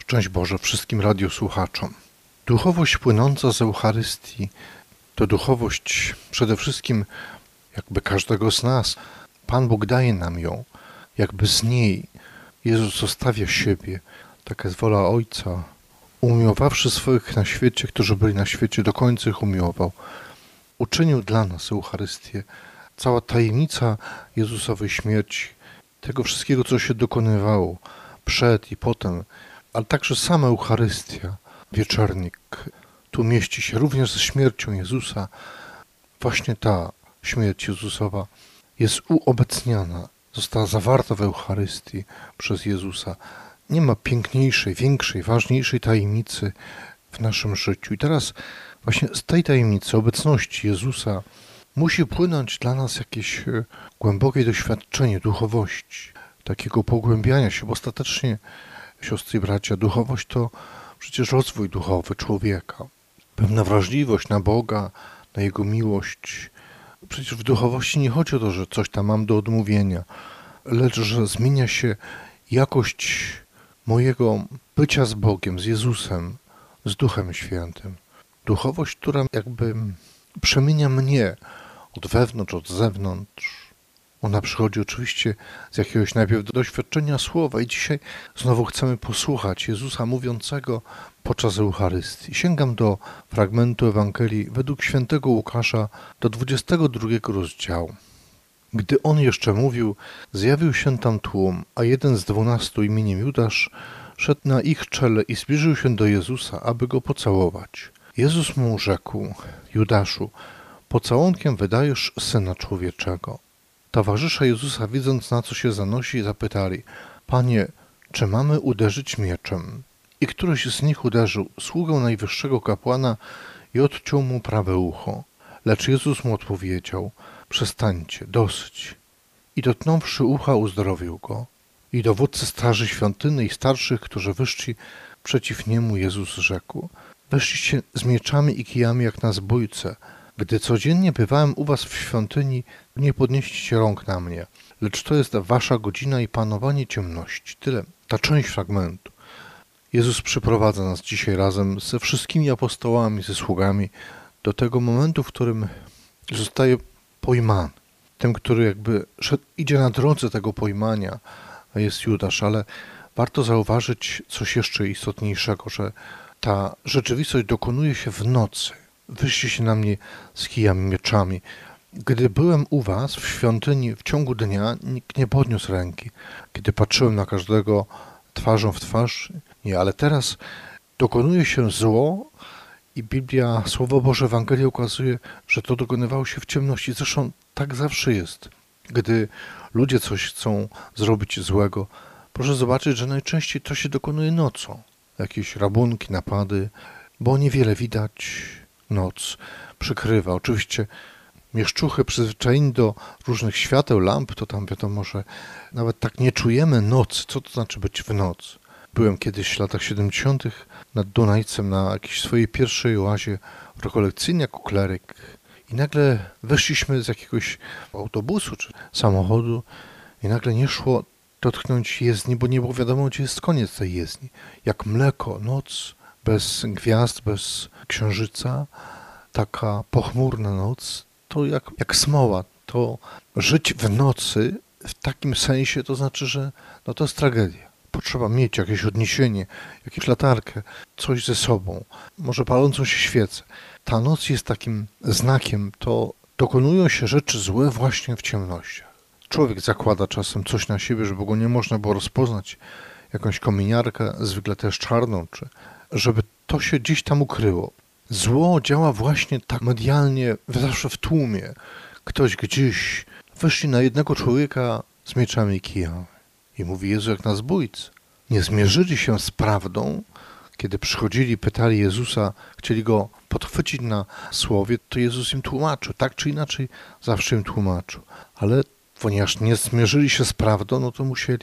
Szczęść Boże wszystkim radiosłuchaczom. Duchowość płynąca z Eucharystii to duchowość przede wszystkim jakby każdego z nas. Pan Bóg daje nam ją, jakby z niej Jezus zostawia siebie. Taka jest wola Ojca. Umiłowawszy swoich na świecie, którzy byli na świecie, do końca ich umiłował. Uczynił dla nas Eucharystię. Cała tajemnica Jezusowej śmierci, tego wszystkiego, co się dokonywało przed i potem, ale także sama Eucharystia, wieczornik, tu mieści się również ze śmiercią Jezusa. Właśnie ta śmierć Jezusowa jest uobecniana, została zawarta w Eucharystii przez Jezusa. Nie ma piękniejszej, większej, ważniejszej tajemnicy w naszym życiu. I teraz właśnie z tej tajemnicy obecności Jezusa musi płynąć dla nas jakieś głębokie doświadczenie duchowości, takiego pogłębiania się, bo ostatecznie, siostry i bracia, duchowość to przecież rozwój duchowy człowieka, pewna wrażliwość na Boga, na Jego miłość. Przecież w duchowości nie chodzi o to, że coś tam mam do odmówienia, lecz że zmienia się jakość mojego bycia z Bogiem, z Jezusem, z Duchem Świętym. Duchowość, która jakby przemienia mnie od wewnątrz, od zewnątrz. Ona przychodzi oczywiście z jakiegoś najpierw doświadczenia słowa i dzisiaj znowu chcemy posłuchać Jezusa mówiącego podczas Eucharystii. Sięgam do fragmentu Ewangelii według świętego Łukasza do 22 rozdziału. Gdy on jeszcze mówił, zjawił się tam tłum, a jeden z 12 imieniem Judasz szedł na ich czele i zbliżył się do Jezusa, aby go pocałować. Jezus mu rzekł: Judaszu, pocałunkiem wydajesz Syna Człowieczego. Towarzysze Jezusa, widząc na co się zanosi, zapytali: Panie, czy mamy uderzyć mieczem? I któryś z nich uderzył sługę najwyższego kapłana i odciął mu prawe ucho. Lecz Jezus mu odpowiedział: Przestańcie, dosyć. I dotknąwszy ucha, uzdrowił go. I dowódcy straży świątyny i starszych, którzy wyszli przeciw niemu, Jezus rzekł: Weszliście z mieczami i kijami jak na zbójce. Gdy codziennie bywałem u was w świątyni, nie podnieśliście rąk na mnie, lecz to jest wasza godzina i panowanie ciemności. Tyle, ta część fragmentu. Jezus przyprowadza nas dzisiaj razem ze wszystkimi apostołami, ze sługami do tego momentu, w którym zostaje pojmany. Tym, który jakby idzie na drodze tego pojmania, jest Judasz, ale warto zauważyć coś jeszcze istotniejszego, że ta rzeczywistość dokonuje się w nocy. Wyszli się na mnie z kijami, mieczami. Gdy byłem u was w świątyni w ciągu dnia, nikt nie podniósł ręki. Kiedy patrzyłem na każdego twarzą w twarz, nie, ale teraz dokonuje się zło i Biblia, Słowo Boże, Ewangelia ukazuje, że to dokonywało się w ciemności. Zresztą tak zawsze jest. Gdy ludzie coś chcą zrobić złego, proszę zobaczyć, że najczęściej to się dokonuje nocą. Jakieś rabunki, napady, bo niewiele widać. Noc przykrywa. Oczywiście mieszczuchy przyzwyczajeni do różnych świateł, lamp, to tam wiadomo, że nawet tak nie czujemy nocy. Co to znaczy być w nocy? Byłem kiedyś w latach 70. nad Dunajcem na jakiejś swojej pierwszej oazie rekolekcyjnej jako kleryk i nagle weszliśmy z jakiegoś autobusu czy samochodu i nagle nie szło dotknąć jezdni, bo nie było wiadomo, gdzie jest koniec tej jezdni. Jak mleko, noc, bez gwiazd, bez księżyca, taka pochmurna noc, to jak smoła. To żyć w nocy w takim sensie to znaczy, że no to jest tragedia. Potrzeba mieć jakieś odniesienie, jakąś latarkę, coś ze sobą, może palącą się świecę. Ta noc jest takim znakiem, to dokonują się rzeczy złe właśnie w ciemnościach. Człowiek zakłada czasem coś na siebie, żeby go nie można było rozpoznać, jakąś kominiarkę, zwykle też czarną, czy żeby to się gdzieś tam ukryło. Zło działa właśnie tak medialnie, zawsze w tłumie. Ktoś gdzieś weszli na jednego człowieka z mieczami i kijami. I mówi Jezu jak na zbójcy. Nie zmierzyli się z prawdą, kiedy przychodzili, pytali Jezusa, chcieli go podchwycić na słowie, to Jezus im tłumaczył. Tak czy inaczej zawsze im tłumaczył. Ale ponieważ nie zmierzyli się z prawdą, no to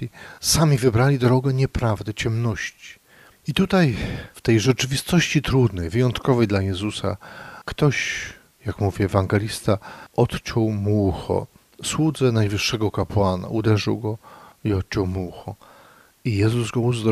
sami wybrali drogę nieprawdy, ciemności. I tutaj, w tej rzeczywistości trudnej, wyjątkowej dla Jezusa, ktoś, jak mówi ewangelista, odciął mu ucho. Słudze najwyższego kapłana uderzył go i odciął mu ucho. I Jezus go uzdrowił.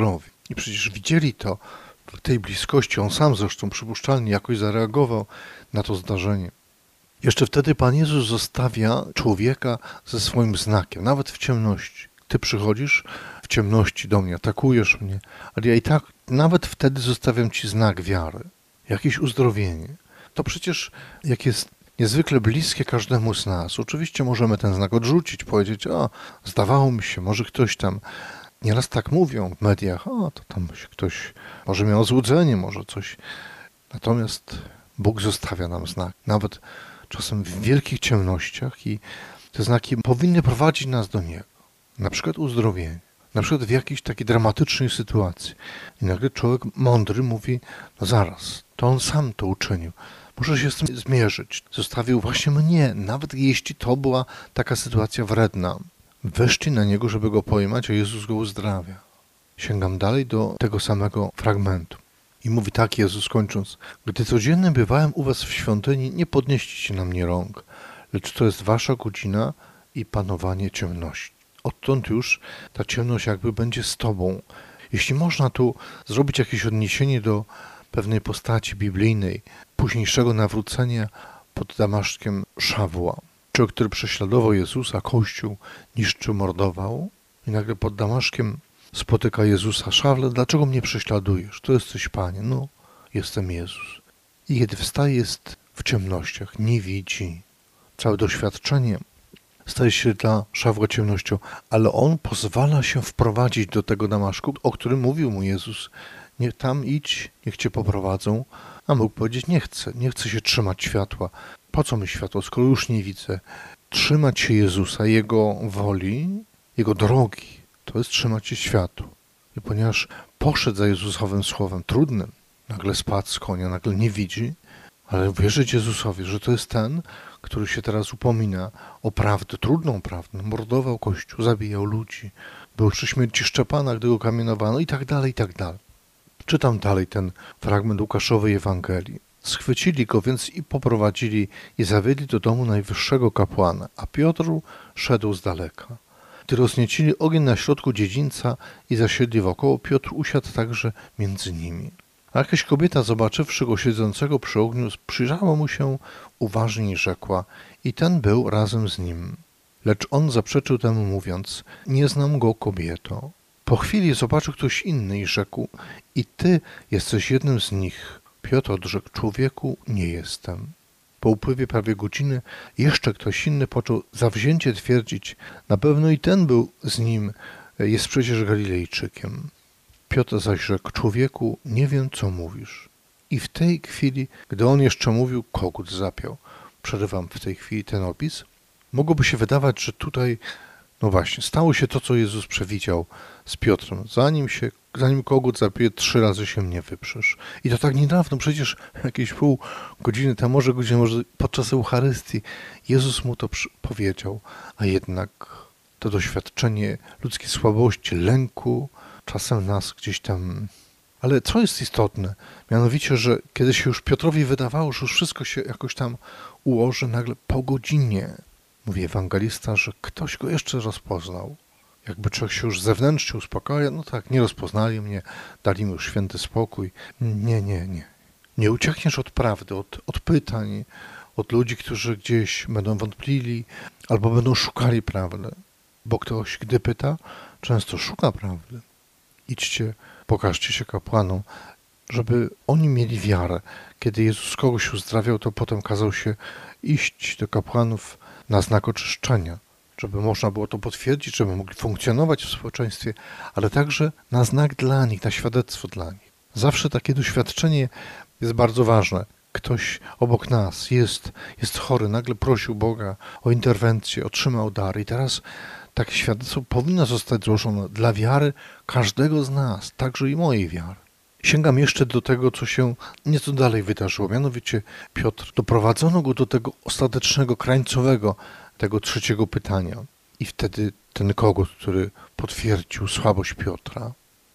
I przecież widzieli to w tej bliskości. On sam zresztą przypuszczalnie jakoś zareagował na to zdarzenie. Jeszcze wtedy Pan Jezus zostawia człowieka ze swoim znakiem, nawet w ciemności. Ty przychodzisz w ciemności do mnie, atakujesz mnie, ale ja i tak nawet wtedy zostawiam Ci znak wiary, jakieś uzdrowienie. To przecież, jak jest niezwykle bliskie każdemu z nas, oczywiście możemy ten znak odrzucić, powiedzieć, zdawało mi się, może ktoś tam, nieraz tak mówią w mediach, to tam ktoś może miał złudzenie, może coś. Natomiast Bóg zostawia nam znak, nawet czasem w wielkich ciemnościach i te znaki powinny prowadzić nas do Niego. Na przykład uzdrowienie, na przykład w jakiejś takiej dramatycznej sytuacji. I nagle człowiek mądry mówi, zaraz, to On sam to uczynił. Muszę się z tym zmierzyć. Zostawił właśnie mnie, nawet jeśli to była taka sytuacja wredna. Weszli na Niego, żeby Go pojmać, a Jezus Go uzdrawia. Sięgam dalej do tego samego fragmentu. I mówi tak Jezus kończąc, gdy codziennie bywałem u was w świątyni, nie podnieście na mnie rąk, lecz to jest wasza godzina i panowanie ciemności. Odtąd już ta ciemność jakby będzie z tobą. Jeśli można tu zrobić jakieś odniesienie do pewnej postaci biblijnej, późniejszego nawrócenia pod Damaszkiem Szawła, człowiek, który prześladował Jezusa, Kościół niszczył, mordował i nagle pod Damaszkiem spotyka Jezusa. Szawle, dlaczego mnie prześladujesz? To jesteś Panie. No, jestem Jezus. I kiedy wstaje, jest w ciemnościach, nie widzi. Całe doświadczenie staje się dla Szawła ciemnością, ale on pozwala się wprowadzić do tego Damaszku, o którym mówił mu Jezus. Niech tam idź, niech cię poprowadzą. A mógł powiedzieć, nie chcę się trzymać światła. Po co mi światło, skoro już nie widzę? Trzymać się Jezusa, Jego woli, Jego drogi. To jest trzymać się światu. I ponieważ poszedł za Jezusowym słowem trudnym, nagle spadł z konia, nagle nie widzi, ale wierzyć Jezusowi, że to jest ten, który się teraz upomina o prawdę, trudną prawdę. Mordował Kościół, zabijał ludzi, był przy śmierci Szczepana, gdy go kamienowano i tak dalej, i tak dalej. Czytam dalej ten fragment Łukaszowej Ewangelii. Schwycili go więc i poprowadzili i zawiedli do domu najwyższego kapłana, a Piotr szedł z daleka. Gdy rozniecili ogień na środku dziedzińca i zasiedli wokoło, Piotr usiadł także między nimi. A jakaś kobieta, zobaczywszy go siedzącego przy ogniu, przyjrzała mu się uważnie i rzekła, i ten był razem z nim. Lecz on zaprzeczył temu, mówiąc, nie znam go, kobieto. Po chwili zobaczył ktoś inny i rzekł, i ty jesteś jednym z nich. Piotr odrzekł, człowieku, nie jestem. Po upływie prawie godziny jeszcze ktoś inny począł zawzięcie twierdzić, na pewno i ten był z nim, jest przecież Galilejczykiem. Piotr zaś rzekł, człowieku, nie wiem, co mówisz. I w tej chwili, gdy on jeszcze mówił, kogut zapiał. Przerywam w tej chwili ten opis. Mogłoby się wydawać, że tutaj, no właśnie, stało się to, co Jezus przewidział z Piotrem. Zanim kogut zapieje, 3 razy się mnie wyprzesz. I to tak niedawno, przecież jakieś pół godziny temu, może podczas Eucharystii, Jezus mu to powiedział. A jednak to doświadczenie ludzkiej słabości, lęku, czasem nas gdzieś tam... Ale co jest istotne? Mianowicie, że kiedy się już Piotrowi wydawało, że już wszystko się jakoś tam ułoży, nagle po godzinie, mówi ewangelista, że ktoś go jeszcze rozpoznał. Jakby człowiek się już zewnętrznie uspokaja, no tak, nie rozpoznali mnie, dali mi już święty spokój. Nie. Nie uciekniesz od prawdy, od pytań, od ludzi, którzy gdzieś będą wątplili albo będą szukali prawdy. Bo ktoś, gdy pyta, często szuka prawdy. Idźcie, pokażcie się kapłanom, żeby oni mieli wiarę. Kiedy Jezus kogoś uzdrawiał, to potem kazał się iść do kapłanów na znak oczyszczenia, żeby można było to potwierdzić, żeby mogli funkcjonować w społeczeństwie, ale także na znak dla nich, na świadectwo dla nich. Zawsze takie doświadczenie jest bardzo ważne. Ktoś obok nas jest chory, nagle prosił Boga o interwencję, otrzymał dar i teraz takie świadectwo powinno zostać złożone dla wiary każdego z nas, także i mojej wiary. Sięgam jeszcze do tego, co się nieco dalej wydarzyło. Mianowicie Piotr, doprowadzono go do tego ostatecznego, krańcowego, tego 3. pytania. I wtedy ten kogut, który potwierdził słabość Piotra,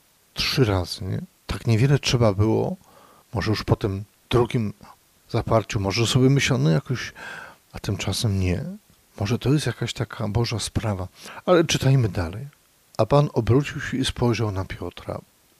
3 razy, nie? Tak niewiele trzeba było, może już po tym drugim zaparciu, może sobie myślano jakoś, a tymczasem nie. Może to jest jakaś taka Boża sprawa. Ale czytajmy dalej. A Pan obrócił się i spojrzał na Piotra.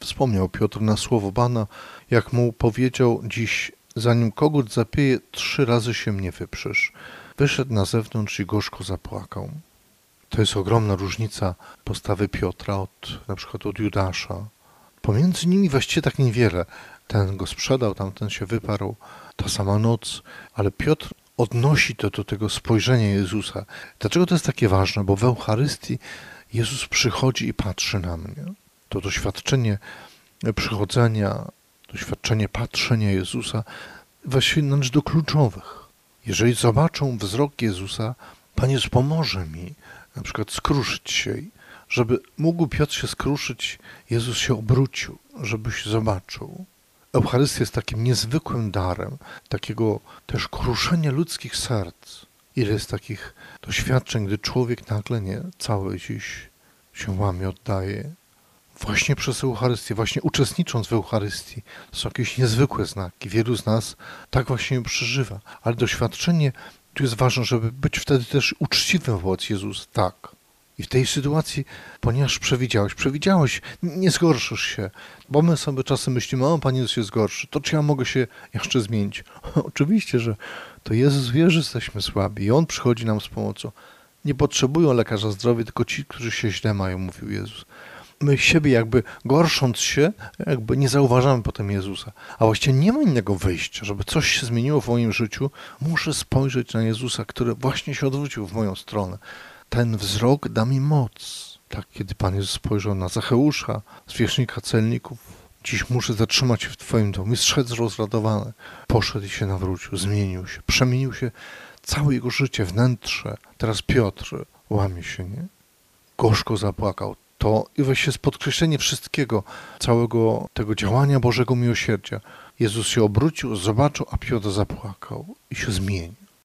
Wspomniał Piotr na słowo Pana, jak mu powiedział dziś: zanim kogut zapieje, 3 razy się mnie wyprzesz. Wyszedł na zewnątrz i gorzko zapłakał. To jest ogromna różnica postawy Piotra na przykład od Judasza. Pomiędzy nimi właściwie tak niewiele. Ten go sprzedał, tamten się wyparł, ta sama noc, ale Piotr odnosi to do tego spojrzenia Jezusa. Dlaczego to jest takie ważne? Bo w Eucharystii Jezus przychodzi i patrzy na mnie. To doświadczenie przychodzenia, doświadczenie patrzenia Jezusa właściwie należy do kluczowych. Jeżeli zobaczą wzrok Jezusa, Pan Jezus pomoże mi na przykład skruszyć się. Żeby mógł Piotr się skruszyć, Jezus się obrócił, żebyś zobaczył. Eucharystia jest takim niezwykłym darem, takiego też kruszenia ludzkich serc. Ile jest takich doświadczeń, gdy człowiek nagle cały dziś się łamie, oddaje. Właśnie przez Eucharystię, właśnie uczestnicząc w Eucharystii, to są jakieś niezwykłe znaki. Wielu z nas tak właśnie przeżywa. Ale doświadczenie, tu jest ważne, żeby być wtedy też uczciwym wobec Jezusa. Tak. I w tej sytuacji, ponieważ przewidziałeś, nie zgorszysz się. Bo my sobie czasem myślimy: o, Pan Jezus się zgorszy, to czy ja mogę się jeszcze zmienić? Oczywiście, że to Jezus wie, że jesteśmy słabi i On przychodzi nam z pomocą. Nie potrzebują lekarza zdrowia, tylko ci, którzy się źle mają, mówił Jezus. My siebie jakby gorsząc się, jakby nie zauważamy potem Jezusa. A właściwie nie ma innego wyjścia, żeby coś się zmieniło w moim życiu. Muszę spojrzeć na Jezusa, który właśnie się odwrócił w moją stronę. Ten wzrok da mi moc. Tak, kiedy Pan Jezus spojrzał na Zacheusza, zwierzchnika celników: dziś muszę zatrzymać się w Twoim domu. I zszedł rozradowany. Poszedł i się nawrócił, zmienił się, przemienił się całe jego życie, wnętrze. Teraz Piotr łamie się, nie? Gorzko zapłakał. To i weź się z podkreślenie wszystkiego, całego tego działania Bożego miłosierdzia. Jezus się obrócił, zobaczył, a Piotr zapłakał i się zmienił.